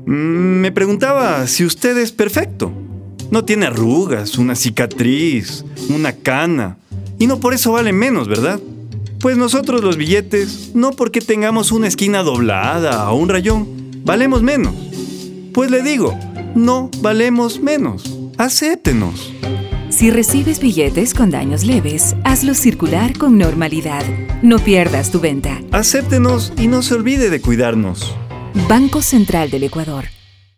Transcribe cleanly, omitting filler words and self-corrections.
Me preguntaba si usted es perfecto. No tiene arrugas, una cicatriz, una cana. Y no por eso vale menos, ¿verdad? Pues nosotros los billetes, no porque tengamos una esquina doblada o un rayón, valemos menos. Pues le digo, no valemos menos. Acéptenos. Si recibes billetes con daños leves, hazlos circular con normalidad. No pierdas tu venta. Acéptenos y no se olvide de cuidarnos. Banco Central del Ecuador.